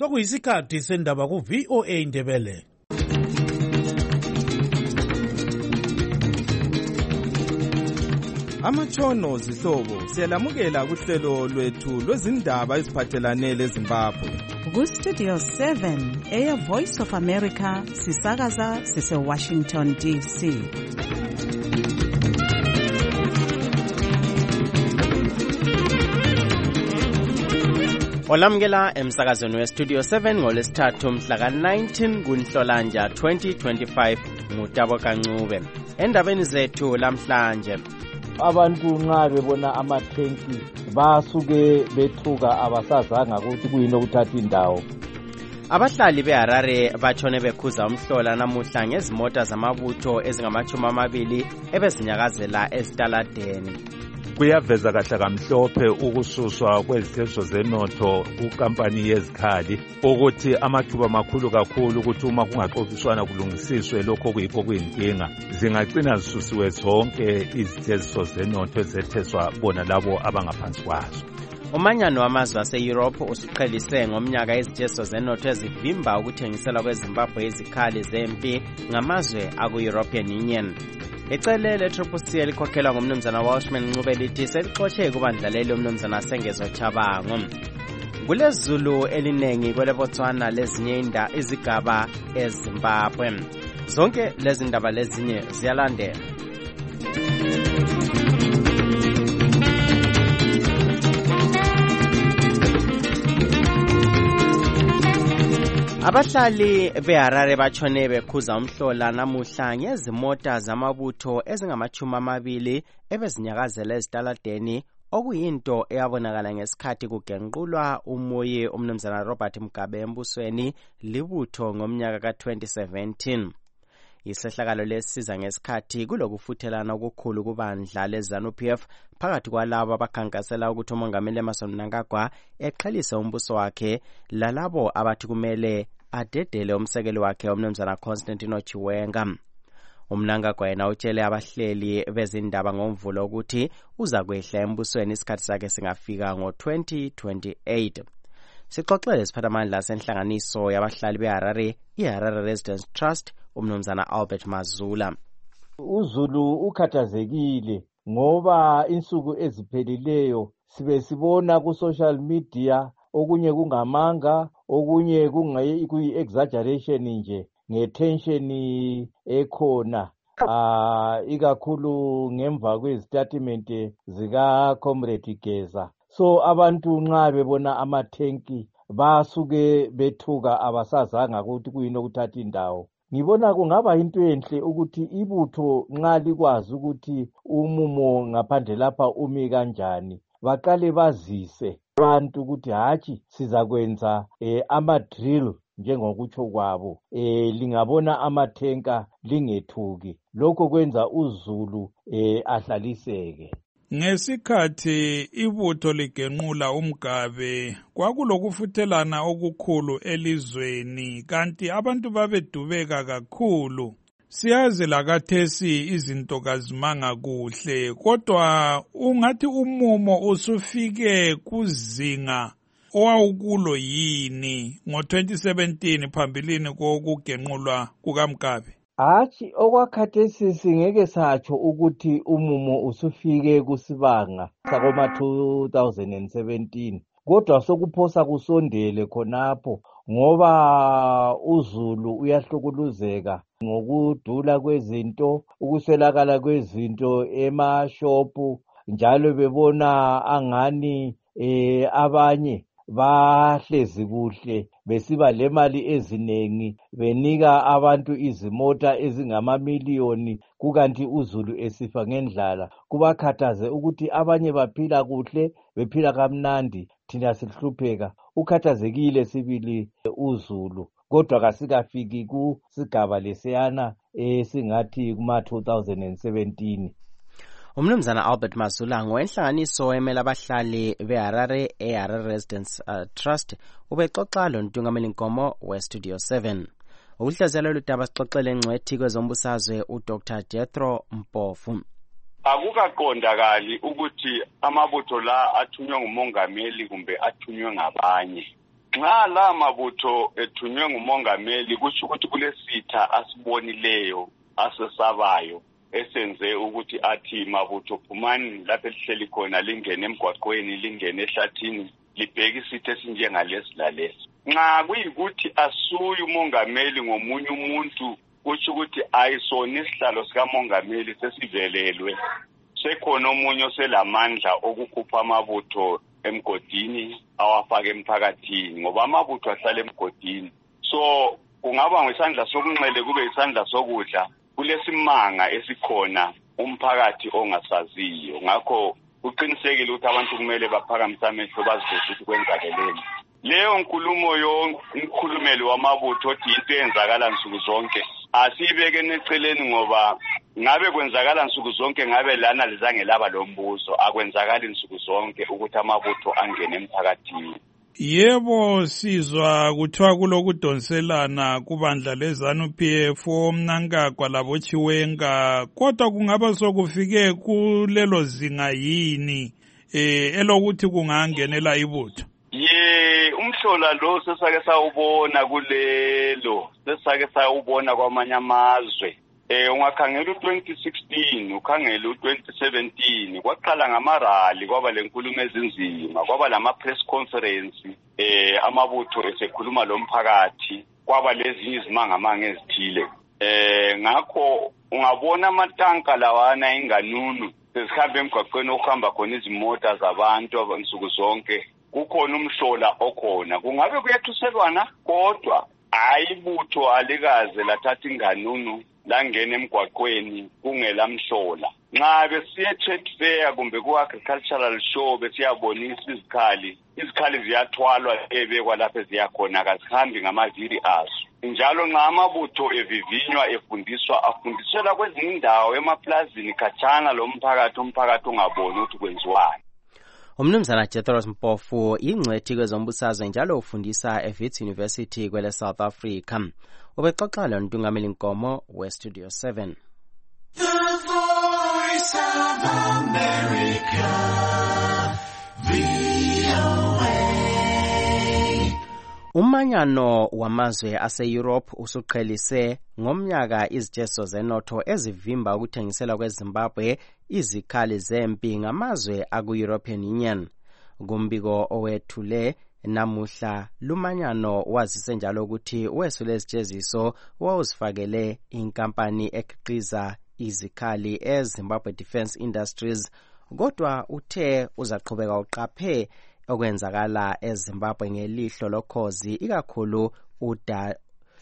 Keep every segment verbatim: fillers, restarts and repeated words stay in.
Sokuyisikhathi sendaba ku V O A Ndebele. Amatshono zihlobo siyalamukela kuhlelo lwethu lwezindaba eziphathelane leZimbabwe. Ku Studio seven eya Voice of America sisakaza sise Washington D C. Olamukela emsakazweni we Studio seven ngolesithathu mhla ka nineteen kuNhlolanja twenty twenty-five ngutabo kancube. Endabeni zethu lamhlanje, abantu nxa bebona amathenki basuke bethuka abasazanga ukuthi kuyini okuthatha indawo. Abahlali beHarare batshone bekhuza umhlola namuhla ngezimota zamabutho ezingamachumi amabili ebezinyakazela esitaladeni. Kuyaveza kahle kamhlophe ukususwa kwezitezo zenotho kukampani yezikhali ukuthi amathuba makhulu kakhulu ukuthi uma kungaxoxiswana kulungisiswe lokho kuyikho kuyinkinga zingagcina zisusiwe zonke izitezo zenotho ezetheswa bona labo abangaphansi kwazo. Umanyano wamazwe ase-Europe usuqhelise ngomnyaka izitezo zenotho ezivimba ukuthengisela kweZimbabwe izikhali zempi ngamazwe aku-European Union. Icele le-Triple C elikhokhelwa ngumnumzana Welshman Ncube lithi selixotshe kubandlaleli umnumzana Sengezo Chabango. Kulezulu elinengi kwele Botswana lezinye izigaba eZimbabwe. Zonke lezi ndaba lezinye ziyalandela. Abahlali beHarare batshone bekhuza umhlola namuhla ngezimota zamabutho ezingamachumi amabili ebezinyakazela ezitaladeni, okuyinto eyabonakala ngesikhathi kugenqulwa umuyi umnumzana Robert Mugabe embusweni libutho ngomnyaka ka twenty seventeen. Isehlakalo lesiza ngesikhathi kulokufuthelana okukhulu kubandla leZANU P F phakathi kwalabo abakhankasela ukuthi uMongameli Emmerson Mnangagwa eqhelise umbuso wakhe lalabo abathi kumele adedele umsekeli wakhe umnumzana Constantino Chiwenga. UMnangagwa yena utshele abahleli bezindaba ngomvulo ukuthi uza kwehla embusweni isikhathi sakhe singafika ngo twenty twenty-eight. Sixoxele isiphathamandla senhlanganiso yabahlali beHarare, iHarare Residents Trust, umnumzana Albert Mazula. UZulu ukhathazekile ngoba insuku eziphelileyo sibe sibona ku social media okunye kungamanga, okunye kuyi-exaggeration nje ngetension ekhona. Ah ikakhulu ngemva kwezitatimento zika Comrade Geza. So abantu nxa bebona amathenki basuke bethuka abasazanga ukuthi kuyini okuthatha indawo. Ngibona kungaba into enhle ukuthi ibutho nxa likwazi ukuthi umumo ngaphandle lapha umi kanjani, baqale bazise abantu ukuthi hathi sizakwenza eh, ama-drill njengokutsho kwabo. Eh, lingabona amathenka lingethuki. Lokho kwenza uZulu eh, ahlaliseke. Ngesikhathi ibutho ligenqula uMgabe kwakulokufuthelana okukhulu elizweni, kanti abantu babedubeka kakhulu. Siyazi lakathesi izinto kazimanga kuhle, kodwa ungathi umumo usufike kuzinga owawukulo yini ngo twenty seventeen phambilini kokugenqulwa kukaMgabe? Hathi okwakhathesi singeke satsho ukuthi umumo usufike kusibanga sakoma two thousand seventeen, kodwa sokuphosa kusondele khonapho ngoba uZulu uyahlukuluzeka ngokudula kwezinto, ukuswelakala kwezinto emashopu, njalo bebona angani eh, abanye bahlezi kuhle besiba lemali ezinengi benika abantu izimota ezingamamiliyoni, kukanti uZulu esifa ngendlala. Kubakhathaze ukuthi abanye baphila kuhle, bephila kamnandi, thina sihlupheka. Ukhathazekile sibili uZulu, kodwa kasikafiki kusigaba lesiyana esingathi kuma two thousand seventeen. Umnumzana Albert Mazula ngowenhlanganiso emela abahlali beHarare eHarare Residents uh, Trust ubexoxa lontungameli Nkomo we Studio seven. Ukuhlazela ludaba sixoxele ngcwethi kwezombusazwe uDr Jethro Mpofu. Akukaqondakali ukuthi amabutho la athunywe ngumongameli kumbe athunywe ngabanye. nxa la mabutho ethunywe ngumongameli kusho ukuthi kulesitha asibonileyo asesabayo esenze ukuthi athi mabutho phumani lapho elihleli khona lingene emgwaqweni lingene ehlathini libheke isitha esinjengalesi lalesi. Nxa kuyikuthi asuye umongameli ngomunye umuntu kusho ukuthi ayisona isihlalo sikamongameli sesivelelwe, sekhona omunye oselamandla okukhupha amabutho emgodini awafaka emphakathini ngoba amabutho ahlala emgodini. So kungaba ngesandla sokunxele kube isandla sokudla kulesimanga esikhona umphakathi ongasaziyo. Ngakho uqinisekile ukuthi abantu kumele baphakamise amehlo bazizwe ukuthi kwenzakeleni. Leyo nkulumo yonke umkhulumeli wamabutho othi into eyenzakala nsuku zonke asibeke eceleni ngoba ngabe kwenzakala nsuku zonke ngabe lana lizange laba lombuzo akwenzakala nsuku zonke ukuthi amabutho angene emphakathini. Yebo, sizwa kuthiwa kulokudonselana kubandla leZANU P F omnankagwa labochiwenga, kodwa kungaba sokufike kulelo zinga yini eh elokuthi kungangenela ibutho? Ye umhlola lo sesake sawubona kulelo, sesake sawubona kwamanye amazwe. Eh ungakhangela u-twenty sixteen, ukhangela u-twenty seventeen, kwaqala ngamarali kwaba lenkulumo ezinzima, kwaba lama press conference eh amabutho esekhuluma lo mphakathi, kwaba lezinye izimangamanga ezithile. Eh ngakho ungabona amatanka lawana inganunu sesihambe emgwaqweni okuhamba khona izimota zabantu abansuku zonke, kukhona umhlola okhona. Kungabe kuyathuselwana kodwa ayibutho alikaze lathatha inganunu langena emgwaqweni kungelamhlola. Nxa besiye trade fair kumbe ku agricultural show besiyabonisa izikhali, izikhali ziyathwalwa ebekwa lapho ziyakhona kazihambi ngamaviri azo. Njalo nxa amabutho evivinywa efundiswa afundisela kwezinye indawo emaplazini khatshana lo mphakathi umphakathi ungaboni ukuthi kwenziwayo. Umnumzana Jethros Mpofu ingcwethi kwezombusazwe njalo ufundisa eWits University kwele South Africa. Ubexoxa lontungameli Nkomo weStudio seven. The Voice of America, V O A. Umanyano wamazwe ase-Europe usuqhelise ngomnyaka iziteso zenotho ezivimba ukuthengisela kweZimbabwe izikhali zempi ngamazwe aku-European Union. Kumbiko owethule namuhla lumanyano wazise njalo ukuthi wesule izijeziso wawuzifakele inkampani ekhiqiza izikhali eZimbabwe Defence Industries, kodwa uthe uzaqhubeka uqaphe okwenzakala eZimbabwe ngelihlo lokhozi, ikakhulu uda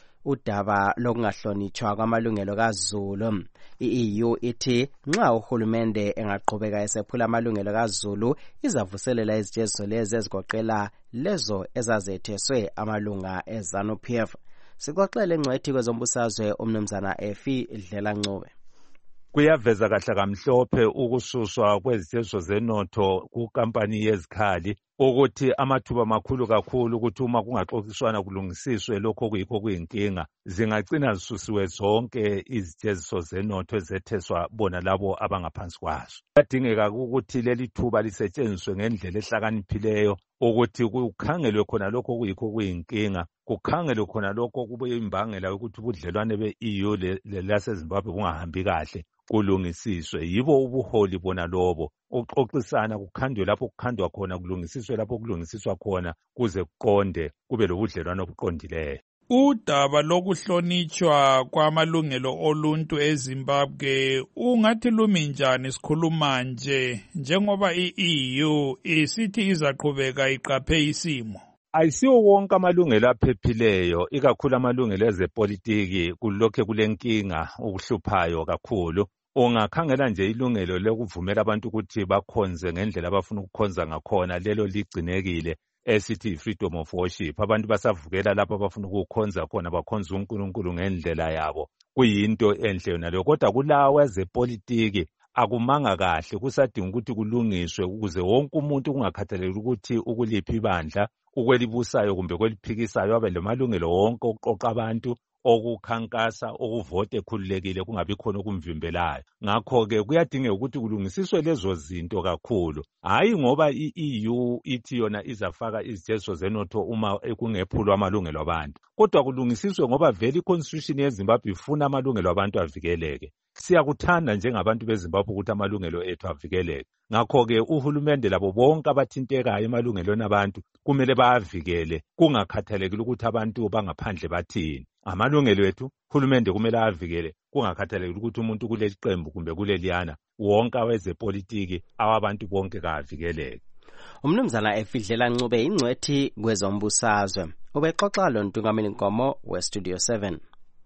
udaba lokungahlonitshwa kwamalungelo kaZulu. I-E U ithi nxa uhulumende engaqhubeka esephula amalungelo kaZulu izavuselela izijeziso lezi ezigoqela lezo ezazetheswe amalunga eZANU P F. Sixoxele ngcwethi kwezombusazwe umnumzana Efi Dlela Ncube. Kuyaveza kahle kamhlophe ukususwa kweziteso zenotho kukampani yezikhali ukuthi amathuba makhulu kakhulu ukuthi uma kungaxoxiswana kulungisiswe lokho kuyikho kuyinkinga, zingagcina zisusiwe zonke iziteso zenotho ezetheswa bona labo abangaphansi kwazo. Kuyadingeka ukuthi leli thuba lisetshenziswe ngendlela ehlakaniphileyo ukuthi kukhangelwe khona lokho kuyikho kuyinkinga, kukhangelwe khona lokho kubuye imbangela yokuthi ubudlelwane be-E U laseZimbabwe bungahambi kahle kulungisiswe. Yibo ubuholi bona lobo ukuxoxisana kukhandwe lapho kukhandwa khona, kulungisiswe lapho kulungisiswa khona, kuze kuqonde kube lobudlelwane obuqondileyo. Udaba lokuhlonitshwa kwamalungelo oluntu eZimbabwe ungathi lumi njani sikhuluma nje njengoba i-E U isithi izaqhubeka iqaphe isimo? Ayisiwo wonke amalungelo aphephileyo, ikakhulu amalungelo ezepolitiki kulokhe kulenkinga ukuhluphayo kakhulu. Ungakhangela nje ilungelo lokuvumela abantu ukuthi bakhonze ngendlela abafuna ukukhonza ngakhona, lelo ligcinekile esithi freedom of worship. Abantu basavukela lapho abafuna ukukhonza khona, bakhonza uNkulunkulu ngendlela yabo, kuyinto enhle yona leyo. Kodwa kulawa ezepolitiki akumanga kahle, kusadinga ukuthi kulungiswe ukuze wonke umuntu kungakhathaleki ukuthi ukuliphi ibandla, ukwelibusayo kumbe kweliphikisayo, abe lamalungelo wonke okuqoqa abantu, okukhankasa okuvote ekhululekile kungabi khona okumvimbelayo. Ngakho-ke kuyadingeka ukuthi kulungisiswe lezo zinto kakhulu, hhayi ngoba i-E U ithi yona izafaka izijeziso zenotho uma kungephulwa amalungelo abantu, kodwa kulungisiswe ngoba vele i-constitution yeZimbabwe ifuna amalungelo abantu avikeleke. Siyakuthanda njengabantu beZimbabwe ukuthi amalungelo ethu avikeleke. Ngakho-ke uhulumende labo bonke abathintekayo emalungelweni abantu kumele bawavikele, kungakhathalekile ukuthi abantu bangaphandle bathini. Amalungelo ethu uhulumende kumele avikele, kungakhathalekile ukuthi umuntu kuleli qembu kumbe kuleliyana, wonke awezepolitiki awabantu bonke kavikeleke. Umnumzana Efidlela Ncube ingcwethi kwezombusazwe ubexoxa lo Ntungameni Nkomo we-Studio seven.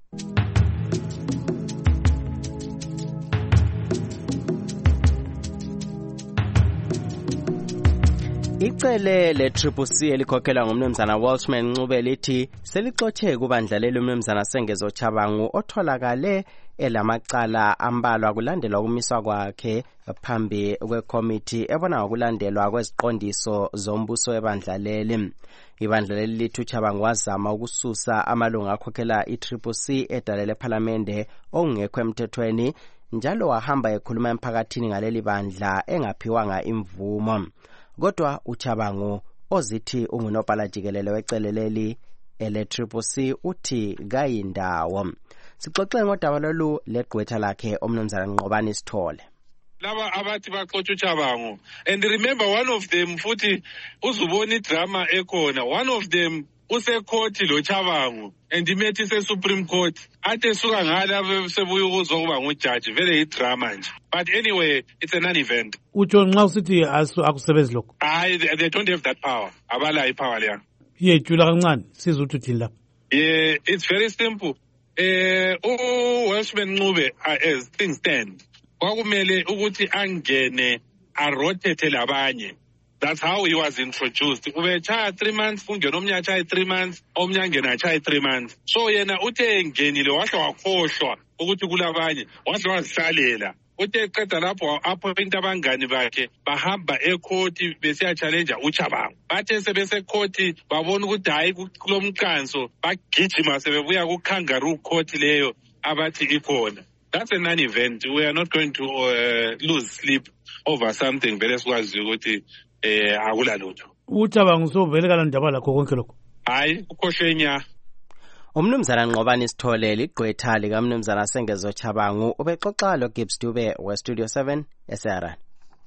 Icele le-Triple C elikhokhelwa ngumnumzana Welshman Ncube lithi selixotshe kubandlaleli umnumzana Sengezo Chabangu otholakale elamacala ambalwa kulandelwa ukumiswa kwakhe phambi kwekomiti ebona ngokulandelwa kweziqondiso zombuso webandlaleli. Ibandlaleli lithi uChabangu wazama ukususa amalunga akhokhela i-Triple C edale lephalamende okungekho emthethweni, njalo wahamba ekhuluma emphakathini ngaleli bandla engaphiwanga imvumo. Kodwa uChabangu ozithi ungunobhala jikelele wecele leli ele-Triple C uthi kayindawo. Sixoxe ngodaba lolu legqwetha lakhe omnumzana Nqobani Sithole. Laba abathi baxotsha uChabangu, and remember one of them futhi uzubona idrama ekhona, one of them usekhoti lo Chabangu and imethi se-Supreme Court ade suka ngala sebuya ukuzwa kuba ngujudge, vele idrama nje. But anyway, it's a non-event. Utsho nxa usithi akusebenzi lokho? Hayi, they don't have that power. Abala ipower leya. Yejula kancane siza uthi uthini lapha? Yeah, it's very simple. Eh uWelshman Ncube, as things stand, kwakumele ukuthi angene arotate labanye. That's how he was introduced. Ubechaya three months, kungena omnye achaya three months, omnye angena achaya three months. So yena uthe ngenile wahle wakhohlwa ukuthi kulabanye, wahle wazihlalela. Uthe qeda lapho appoint abangani bakhe bahamba ecourt besiya challenge uChabangu. Bathe sebese court babona ukuthi hayi kulomqanso bagijima sebebuya ku kangaroo court leyo abathi ikhona. That's a non-event. We are not going to uh, lose sleep over something vele sikwazi ukuthi eh akula lutho. uChabangu sovele kala ndaba lakho konke lokho? Hayi ukhohlenya. Umnumzana Nqobani Sithole ligqwetha likamnumzana Sengezo Chabangu ubexoxa lo Gibbs Dube we-Studio seven eSarah.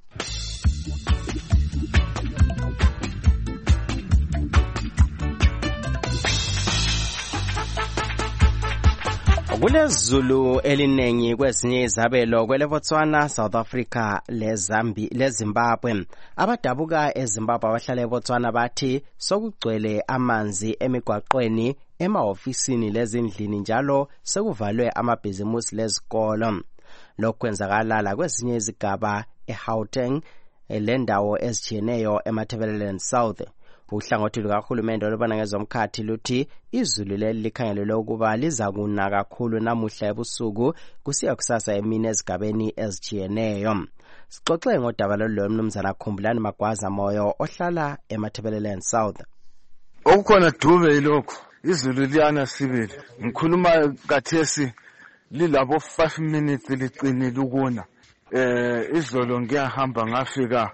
Kulezulu elinengi kwezinye izabelo kwele Botswana, South Africa lezambi leZimbabwe. Abadabuka eZimbabwe abahlala eBotswana bathi sokugcwele amanzi emigwaqweni, emahofisini lezindlini, njalo sekuvalwe amabhizimusi lezikolo. Lokhu kwenzakala kwezinye izigaba eGauteng, lendawo ezijiyeneyo eMatabeleland South. Uhlangothi lukahulumende olubona ngezomkhathi luthi izulu leli likhangelelwe ukuba liza kuna kakhulu namuhla ebusuku kusiya kusasa emini ezigabeni ezijiyeneyo. Sixoxe ngodaba lolu lomnumzana Khumbulani Magwaza Moyo ohlala eMatabeleland South. Okukhona Dube ilokho izulu liyana sibili, ngikhuluma kathesi lilabo five minutes liqinile ukuna. Eh izolo ngiyahamba ngafika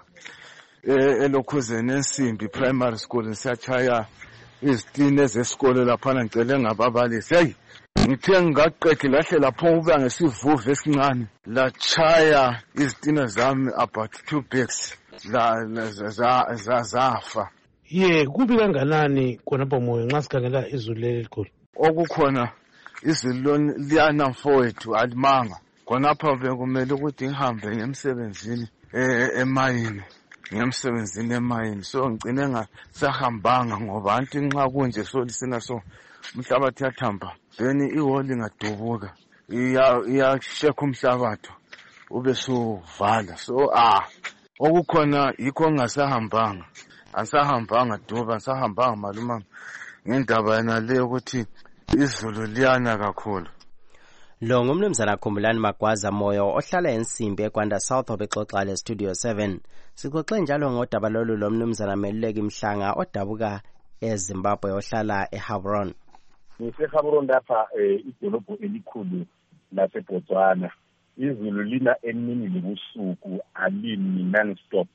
elokhuzeni ensimbi primary school siyachaya izitini ezesikole lapha ngicele ngababalisi. Hey, ngithe ngaqedile lahle lapho uba ngesivuvu esincane lachaya izitini zami about two bags la za zafa. Ye kubi kanganani khonapho Moyo nxa sikhangela izulu lelikhulu? Okukhona izulu liyana mfowethu alimanga. Khonapha bekumele ukuthi ngihambe ngemsebenzini emayini. Ngemsebenzini emayini, so ngicine ngasahambanga ngoba anti nxa kunje so lisina so umhlabathi yathamba, then iholi ngadubuka iya iyashekha umhlabathi ube sovala. So ah okukhona yikho ngasahambanga, asahambanga Duba, asahambanga maluma ngendaba yana le ukuthi izulu liyana kakhulu. Lo ngumnumzana Khumbulani Magwaza Moyo ohlala ensimbi eGwanda South obexoxa le-Studio seven. Sixoxe njalo ngodaba lolu lomnumzana Meluleki Mhlanga odabuka eZimbabwe ohlala eHabron. ngiseGaborone lapha idolobho elikhulu laseBotswana. Izulu lina emini lebusuku alimi non-stop.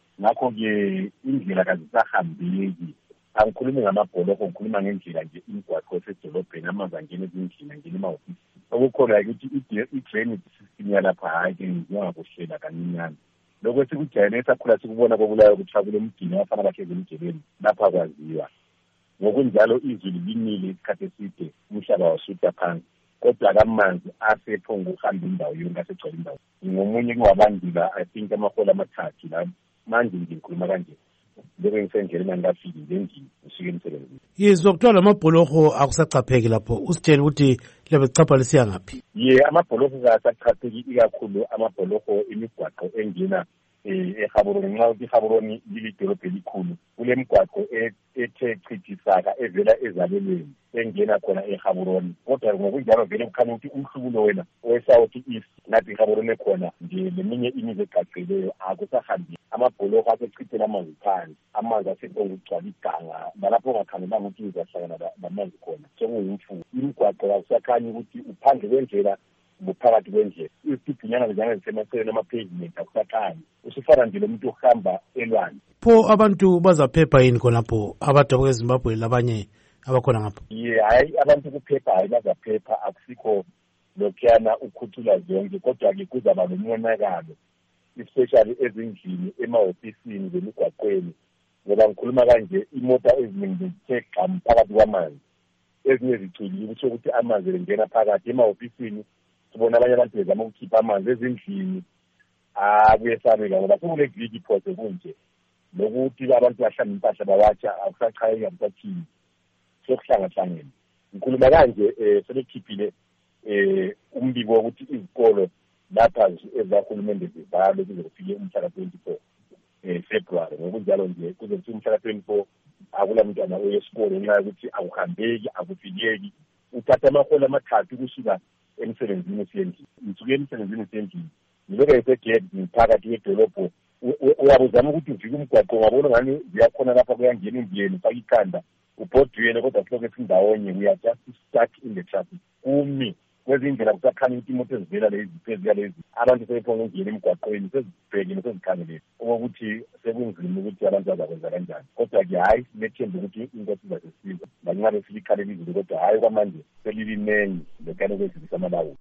Ngakho-ke indlela kazisahambeki. Angikhulumi ngamabholoko, ngikhuluma ngendlela nje imigwaqo esedolobheni, amanzi angena ezindlini, angena emahhovisi. Okukhona ukuthi i-drainage system yalapha hayi-ke njengakuhlela kancinyane. Lokho sikujayele esakhula sikubona kobulayo kuthiwa kulemidini abafana bahlezi emjeleni lapha kwaziwa. Ngokunjalo izulu linile isikhathi eside umhlaba wasutha phansi. Kodwa kamanzi asephongo ukuhamba indawo yonke asegcwala indawo. Ngomunye kungabandula I think amahola amathathu la manje ngikhuluma kanje. Beke ngisendleleni ngafiki ngendini ngisuke emsebenzini. Yizwa kuthiwa lamabholoko akusacapheki lapho. Usitshela ukuthi lebe chapha lesiya ngaphi? Ye amabholoko kasacapheki ikakhulu amabholoko imigwaqo engena eGaborone nxa uthi iGaborone lilidolobho elikhulu. Kule migwaqo ethe chithisaka evela ezabelweni engena khona eGaborone. Kodwa ngokunjalo vele kukhanya ukuthi umhlubulo wena oweSouth East nathi iGaborone khona nje leminye imizi egaqeleyo akusahambi. Amabholoko asechithela amanzi phansi, amanzi asephongo ukugcwala iganga balapho ongakhangelanga ukuthi uzahlangana namanzi khona sekuyimfuyo. Imigwaqo akusakhanya ukuthi uphandle kwendlela buphakathi kwendlela. Izithunyana lezana zisemaceleni ama-pavement akusakhanya. Usufana nje lomuntu ohamba elwandle. Pho abantu bazaphepha yini khonapho abadabuka eZimbabwe labanye abakhona ngapho? Ye hayi abantu kuphepha hayi bazaphepha, akusikho lokhuyana ukhuthula zonke, kodwa-ke kuzaba nomonakalo especially ezindlini emahofisini zemigwaqweni. Ngoba ngikhuluma kanje imota eziningi zithe gqamu phakathi kwamanzi, ezinye zicwilile kusho ukuthi amanzi engena phakathi emahofisini. Sibona abanye abantu bezama ukukhipha amanzi ezindlini akuyesabeka ngoba sekule viki phose kunje nokuthi abantu bahlamba impahla bawatsha akusachayeki akusathini sokuhlangahlangene. Ngikhuluma kanje sebekhiphile umbiko wokuthi izikolo lapha ezahulumende zivalwe kuze kufike umhla twenty-four February. Ngokunjalo nje kuze kufike umhla twenty-four akula mntwana oyesikole ngenxa yokuthi akuhambeki akufikeki. Uthatha amahola amathathu kusuka emsebenzini usendlini. Ngisuke emsebenzini usendlini ngiloke esegedi ngiphakathi kwedolobho. Uyabuzama ukuthi uvike umgwaqo ngabona ngani ziyakhona lapha kuyangena indiyeni ufaka ikhanda ubhodweni kodwa siloke sindawonye we are just stuck in the traffic. Kumi kwezindlela kusakhanya ukuthi imoto ezivela lezi phezulu lezi abantu sebephonga ukungena emgwaqweni sezibhekile sezikhangelele ukuthi sekunzima ukuthi abantu bazakwenza kanjani. Kodwa-ke hayi sinethemba ukuthi into sizasisiza lanxa befika ikhaleli izulu kodwa hayi kwamanje selilinengi lokuyana kwezivisa amalawulo.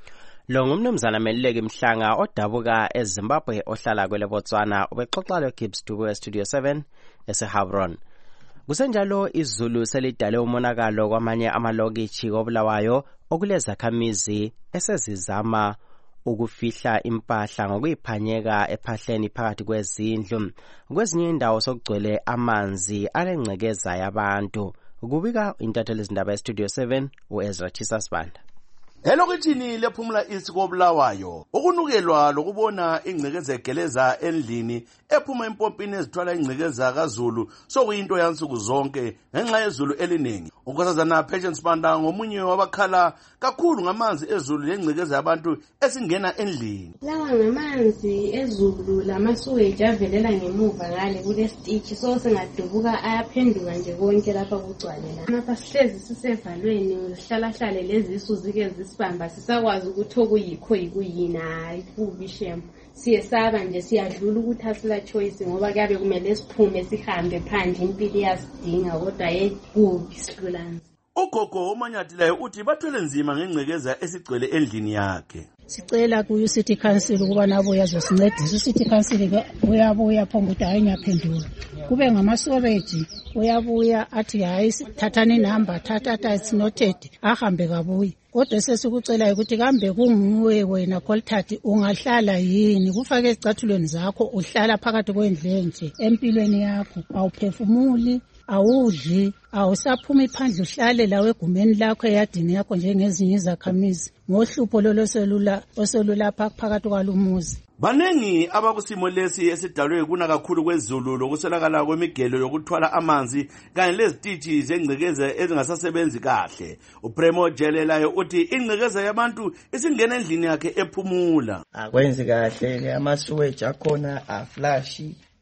Lo ngumnumzana Meluleki Mhlanga odabuka eZimbabwe ohlala kwele Botswana ubexoxa loGibbs Dubu eStudio seven eseGaborone. Kusenjalo izulu selidale umonakalo kwamanye amalokitshi koBulawayo okulezakhamizi esezizama ukufihla impahla ngokuyiphanyeka ephahleni phakathi kwezindlu. Kwezinye indawo sokugcwele amanzi alengcekeza yabantu. Kubika intatheli izindaba eStudio seven uEzra Chisasibanda. Elokitshini lePhumula East koBulawayo ukunukelwa lokubona ingcekeza egeleza endlini ephuma empompini ezithwala ingcekeza kaZulu sokuyinto yansuku zonke ngenxa yezulu eliningi. Unkosazana Patience Banda ngomunye wabakhala kakhulu ngamanzi ezulu lengcekeza yabantu esingena endlini. Lawa ngamanzi ezulu lamasuweji avelela ngemuva ngale kule stitch so sengadubuka ayaphenduka nje konke lapha kugcwalela. Lapha sihlezi sisevalweni sihlalahlale lezisu zike sibamba sisakwazi ukuthi okuyikho yikuyini hayi kubishembu. Siyesaba nje siyadlula ukuthi asila choice ngoba kuyabe kumele siphume sihambe phandle impilo yasidinga kodwa yekubi sikulana. Ugogo uManyathelayo uthi bathwele nzima ngengcekeza esigcwele endlini yakhe. Sicela kuyo City Council ukuba nabo yazosincedisa. City Council uyabuya phongo ukuthi hayi ngiyaphendula. Kube ngamasobeji uyabuya athi hayi thathani number thatha it's noted ahambe kabuyi. Kodwa sesikucela ukuthi kambe kunguwe wena Kolthathi ungahlala yini kufake ezicathulweni zakho uhlala phakathi kwendle nje empilweni yakho awuphefumuli awudli awusaphuma iphandle uhlale lawe egumeni lakho eyadini yakho njengezinye izakhamizi ngohlupho loloselula oselula phakathi kwalumuzi. Banengi abakusimo lesi esidalwe kuna kakhulu kwezulu lokusolakala kwemigelo yokuthwala amanzi kanye lezitithi zengcekeza ezingasasebenzi kahle. uPremo Jelelayo uthi ingcekeza yabantu isingena endlini yakhe ephumula. Akwenzi kahle ke amasuweji akhona aflash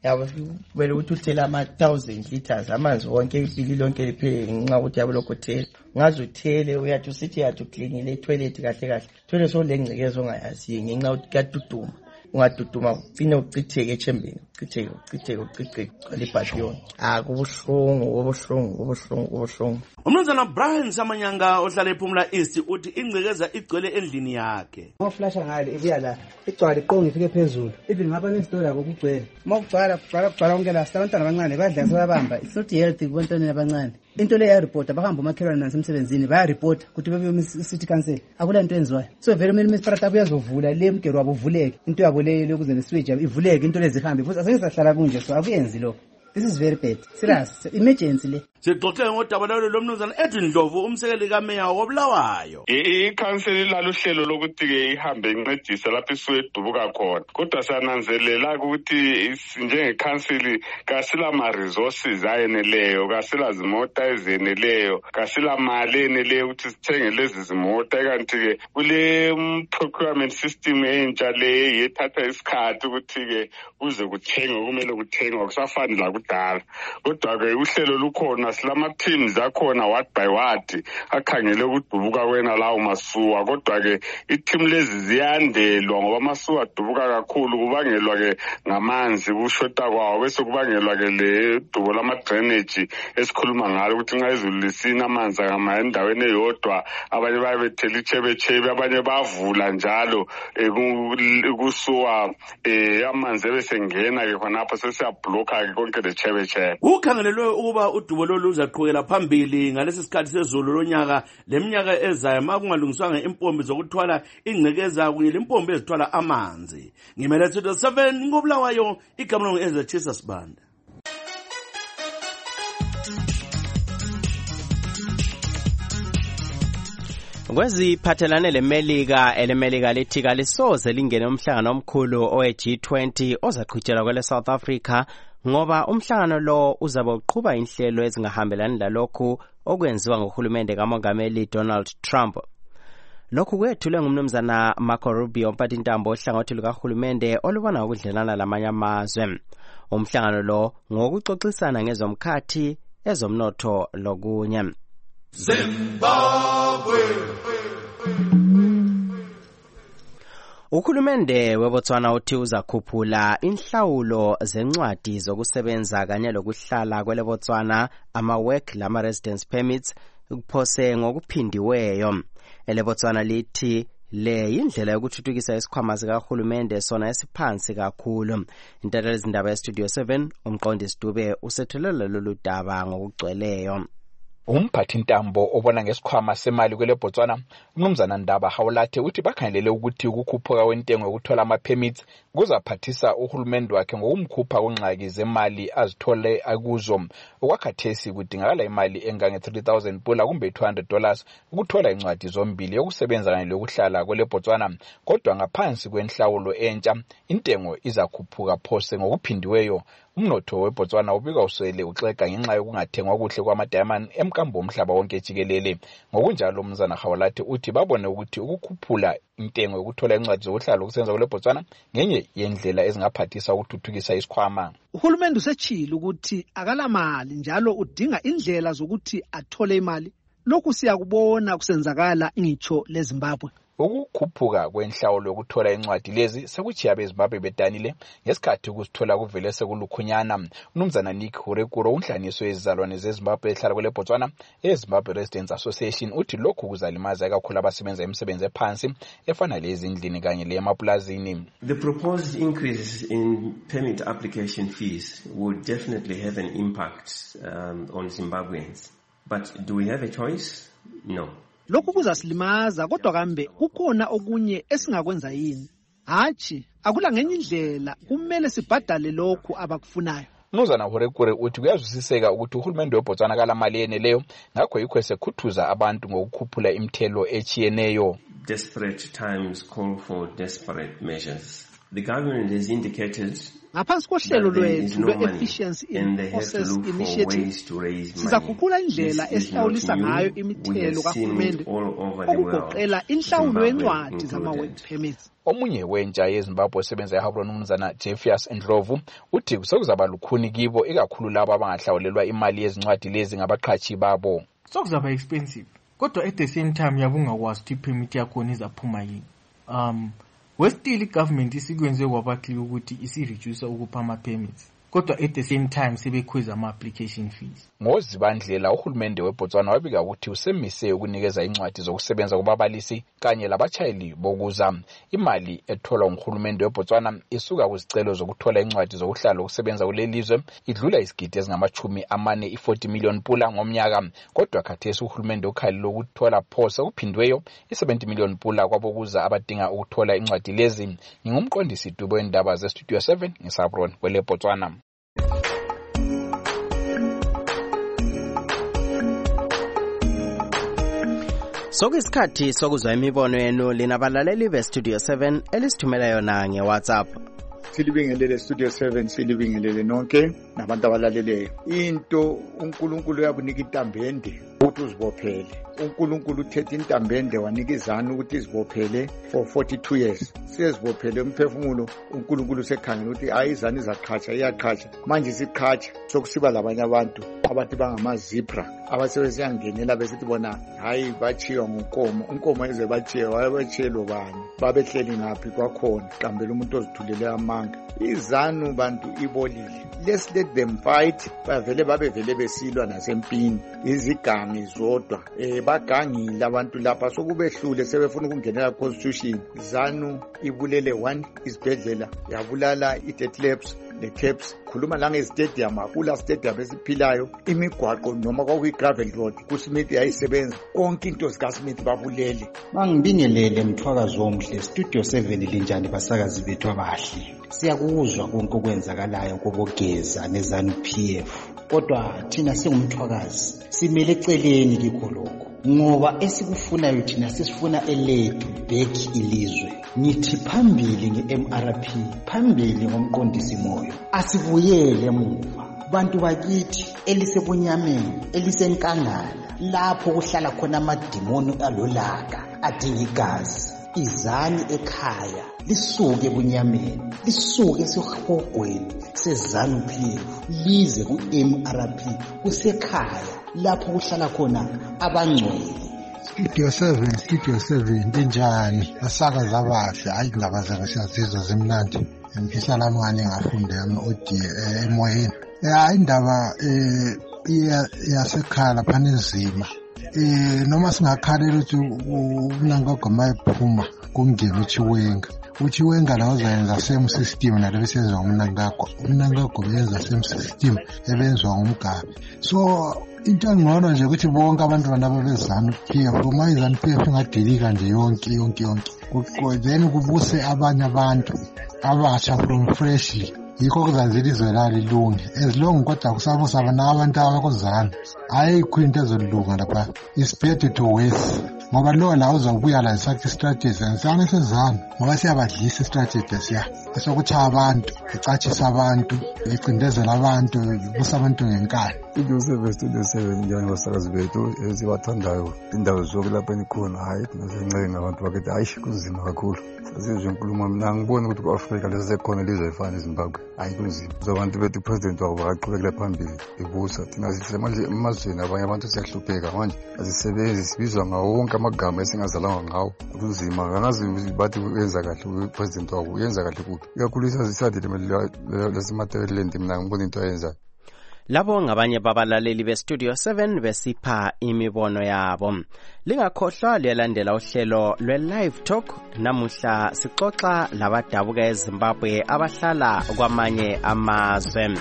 yabo kumele ukuthi uthele ama-thousand liters amanzi wonke ibhili lonke liphele ngenxa ukuthi yabo lokho thele ungaze uthele uyathi usithi yathi uklinile itoilet kahle kahle thole solengcekeza ongayaziyo ngenxa ukuthi kuyaduduma ungaduduma ugcine uchitheke echembeni uchitheke uchitheke uchitheke libhathi yona ah kubuhlungu kubuhlungu kubuhlungu kubuhlungu. Umnumzana Brian Samanyanga ohlala ePhumula East uthi ingcekeza igcwele endlini yakhe. Ngoflasha ngale ibuya la igcwala iqonga ifike phezulu even ngapha nesitola kokugcwele mawugcwala kugcwala kugcwala konke la abantwana abancane badla sebabamba it's not healthy kubantwana abancane. Into le yareport bahamba umakhelwane nasemsebenzini bayareport ukuthi bebe city council akula into enziwayo so very many misparata uyazovula le mgero wabo uvuleke into yabo le lokuze neswitch ivuleke into lezi zihambe futhi asengisahlala kunje so akuyenzi lo. This is very bad. Serious. Emergency le. Sixoxe ngodaba lalo lomnumzana Edwin Ndlovu umsekeli kameya wobulawayo. Ikhanseli laluhlelo lokuthi ke ihambe incedise lapho isuke edubuka khona. Kodwa siyananzelela ukuthi njengekhanseli kasila ma resources ayeneleyo, kasila zimota ezeneleyo, kasila mali eneleyo ukuthi sithenge lezi zimota kanti ke kule procurement system entsha le yethatha isikhathi ukuthi ke uze kuthengwe kumele kuthengwe kusafani la kudala. Kodwa ke uhlelo lukhona silama teams akhona ward by ward akhangele ukudubuka kwena lawo masuwa kodwa ke i-team lezi ziyandelwa ngoba amasuwa adubuka kakhulu kubangelwa ke ngamanzi kushota kwawo bese kubangelwa ke le dubo lama drainage esikhuluma ngalo ukuthi nxa izulu lisina amanzi ngama endaweni eyodwa abanye bayabethela ichebechebe abanye bavula njalo kusuwa amanzi ebesengena ke khonapho sesiyabloka ke konke le chebechebe. Ukhangelelwe ukuba udubo luzaqhubekela phambili ngalesi sikhathi sezulu lonyaka leminyaka ezayo makungalungiswanga impompi zokuthwala ingcekeza kunye lempompi ezithwala amanzi. Ngimele Studio seven ngobulawayo igama lonke ezethisa sibanda. Kweziphathelane leMelika eleMelika lithi kalisoze lingene umhlangano omkhulu owe G twenty ozaqhutshela kwele South Africa ngoba umhlangano lo uzabe uqhuba inhlelo ezingahambelani lalokhu okwenziwa ngohulumende kamongameli Donald Trump. Lokhu kwethulwe ngumnumzana Marco Rubio umphathintambo ohlangothi lukahulumende olubona ukudlelana lamanye amazwe. Umhlangano lo ngokuxoxisana ngezomkhathi ezomnotho lokunye. Zimbabwe. Uhulumende weBotswana uthi uzakhuphula inhlawulo zencwadi zokusebenza kanye lokuhlala kwele Botswana ama work lama residence permits kuphose ngokuphindiweyo. Ele Botswana lithi le indlela yokuthuthukisa isikhwama sikahulumende sona esiphansi kakhulu. Intatheli zindaba yeStudio seven umqondisi Dube usethulela lolu daba ngokugcweleyo. Umphathintambo obona ngesikhwama semali kwele Botswana umnumzana Ndaba Hawulathe uthi bakhangelele ukuthi ukukhuphuka kwentengo yokuthola ama permits kuzaphathisa uhulumende wakhe ngokumkhupha kungxaki zemali azithole akuzo. Okwakhathesi kudingakala imali engange three thousand pula kumbe two hundred dollars ukuthola incwadi zombili yokusebenza kanye lokuhlala kwele Botswana, kodwa ngaphansi kwenhlawulo entsha intengo izakhuphuka phose ngokuphindiweyo. Umnotho weBotswana ubika usele uxega ngenxa yokungathengwa kuhle kwamadiamond emkambo omhlaba wonke jikelele. Ngokunjalo umnumzana Hawulathe uthi babone ukuthi ukukhuphula intengo yokuthola incwadi zokuhlala ukusebenza kule Botswana ngenye yendlela ezingaphathisa ukuthuthukisa isikhwama. Uhulumende usetshila ukuthi akala mali njalo udinga indlela zokuthi athole imali. Lokhu siyakubona kusenzakala ngitsho leZimbabwe. Ukukhuphuka kwenhlawulo yokuthola incwadi lezi sekuchiya beZimbabwe bedanile ngesikhathi ukusithola kuvele sekulukhunyana. Umnumzana Nick Hurekuro unhlaniso yezizalwane zeZimbabwe ehlala kwele Botswana eZimbabwe Residents Association uthi lokhu kuzalimaza kakhulu abasebenza imisebenzi ephansi efana lezindlini kanye lemaplazini. The proposed increase in permit application fees would definitely have an impact um, on Zimbabweans. But do we have a choice? No. Lokhu kuzasilimaza kodwa kambe kukhona okunye esingakwenza yini? Hachi, akula ngenye indlela kumele sibhadale lokhu abakufunayo. Mnumzana Hurekure uthi kuyazwisiseka ukuthi uhulumende weBotswana kala mali yeneleyo ngakho yikho esekhuthuza abantu ngokukhuphula imithelo echiyeneyo. Desperate times call for desperate measures. The government has indicated ngaphansi kohlelo lwethu lwe-efficiency in process initiative sizaguqula indlela esihlawulisa ngayo imithelo kahulumende okugoqela inhlawulo yencwadi zama-work permits. Omunye wentsha yeZimbabwe osebenza eHabron umnumzana Jeffius Ndlovu uthi sekuzaba lukhuni kibo ikakhulu labo abangahlawulelwa imali yezincwadi lezi ngabaqhashi babo. Sokuzaba expensive kodwa at the same time yabungakwazi ukuthi permit yakhona izaphuma yini. Um westili government isikwenze kwabakhi ukuthi isi-reduce ukupha ama-permits kodwa at the same time sebekhweza ama-application fees. Ngozibandlela uhulumende weBotswana wabika ukuthi usemise ukunikeza incwadi zokusebenza kubabalisi kanye labachayeli bokuza. Imali etholwa nguhulumende weBotswana isuka kuzicelo zokuthola incwadi zokuhlala ukusebenza kulelizwe idlula isigidi ezingamachumi amane i-forty million pula ngomnyaka kodwa khathesi uhulumende ukhalile ukuthola phosa okuphindweyo i-seventy million pula kwabokuza abadinga ukuthola incwadi lezi. Ngingumqondisi Dubo endaba ze-Studio seven ngeSabron kwele Botswana. Sokuyisikhathi sokuzwa imibono yenu linabalaleli be-Studio seven elisithumela yona nge-WhatsApp. Silibingelele Studio seven, silibingelele nonke nabantu abalaleleyo. Into uNkulunkulu uyabunika intambende ukuthi uzibophele. uNkulunkulu uthethe intambende wanika izanu ukuthi izibophele for forty-two years. Sizibophele umphefumulo uNkulunkulu sekhangela ukuthi hayi izanu izaqhatsha iyaqhatsha. Manje siqhatsha sokusiba labanye abantu abathi bangamazipra abasebesiyangenela besithi bona hayi bachiwa ngonkomo. Unkomo eze bachiwe wayebachelo bani babehleli ngaphi kwakhona qambela umuntu ozithulele amanga. Izanu bantu ibolile. Let's let them fight. Bavele babevele besilwa nasempini izigangi zodwa eh bagangile abantu lapha sokubehlule sebefuna ukungenela constitution. Zanu ibulele one isibhedlela yabulala i-Detlefs ne-Caps khuluma la nge-stadium akula stadium esiphilayo imigwaqo noma kwakuyi-gravel road kuSmith yayisebenza konke into zikaSmith babulele. Bangibingelele Mthwakazi omhle Studio seven linjani basakazi bethu abahle. Siyakuzwa konke okwenzakalayo kobogeza neZanu P F kodwa thina singumthwakazi simele eceleni kikho lokho ngoba esikufunayo thina sisifuna elethu back ilizwe. Ngithi phambili nge-M R P phambili ngomqondisi moyo asibuyele emuva bantu bakithi elisebunyameni elisenkangala lapho kuhlala khona amadimoni alolaka adinga igazi. Izani ekhaya lisuke ebunyameni lisuke esihogweni seZanu P F lize ku-M R P kusekhaya lapho kuhlala khona abangcwele. Studio seven, Studio seven, linjani? Basakazi abahle, hayi ngabazana siyazizwa zimnandi. Ngifisa lami ngane ngafunde ama-audio emoyeni. Ya indaba eh yasekhaya lapha nzima. Eh noma singakhalela ukuthi unangagoma ephuma kungena uChiwenga. uChiwenga la uzayenza same system nalo besenza umnangagwa. Umnangagwa benza same system ebenzwa ngumgabe. So into engcono nje ukuthi bonke abantu banabo beZanu P F uma iZanu P F ingadelika nje yonke yonke yonke then kubuse abanye abantu abasha from freshly yikho kuzanzela izwe la lilunge as long kodwa kusabusa abantu abakozana ayikho into ezolunga lapha is better to waste ngoba lo la uzobuya la sakhe strategy ansana sezana ngoba siyabadlisa strategy siya esokuthi abantu icachisa abantu icindezela abantu busa abantu ngenkani. Studio seven, Studio seven njani basakazi bethu esibathandayo indawo zokulapha enikhona hayi nasencenga abantu bakithi hayi kunzima kakhulu. Sasizwe inkulumo mina ngibona ukuthi ku-Afrika lesekhona lizwe efana eZimbabwe hayi kunzima. Abantu bethu upresident wabo bakaqhubekela phambili ebusa thina sisemanje emazweni abanye abantu siyahlupheka manje asisebenzi sibizwa ngawo wonke amagama esingazalanga ngawo kunzima angazi bathi uyenza kahle upresident wabo uyenza kahle kuphi ikakhulu isazisadi lesimaterial mina ngibona into ayenzayo. Labo ngabanye babalaleli be-Studio seven besipha imibono yabo. Lingakhohlwa liyalandela uhlelo lwe-Live Talk. Namuhla sixoxa labadabuka eZimbabwe abahlala kwamanye amazwe.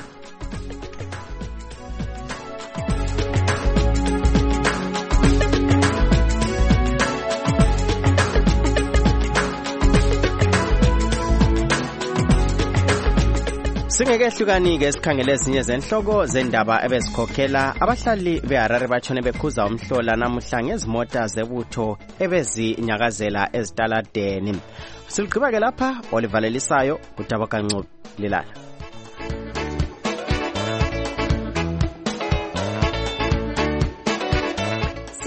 Singekehlukani-ke esikhangele ezinye zenhloko zendaba ebezikhokhela abahlali beHarare batshone bekhuza umhlola namuhla ngezimota zebutho ebezinyakazela ezitaladeni. Siligqiba ke lapha olivalelisayo uTabaka Ncube lilala.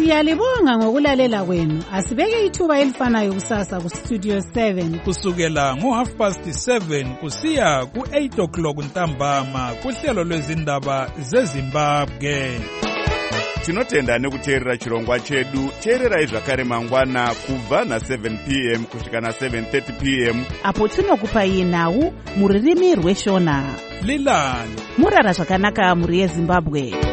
Siyalibonga ngokulalela kwenu. Asibeke ithuba elifanayo kusasa ku Studio seven kusukela ngo half past seven kusiya ku eight o'clock ntambama kuhlelo lwezindaba zeZimbabwe. Tinotenda nekuteerera chirongwa chedu. Teererai zvakare mangwana kubva na seven p m kusvika na seven thirty p m apo tinokupai nhau muririmi rweshona. Lilani murara zvakanaka muri yeZimbabwe.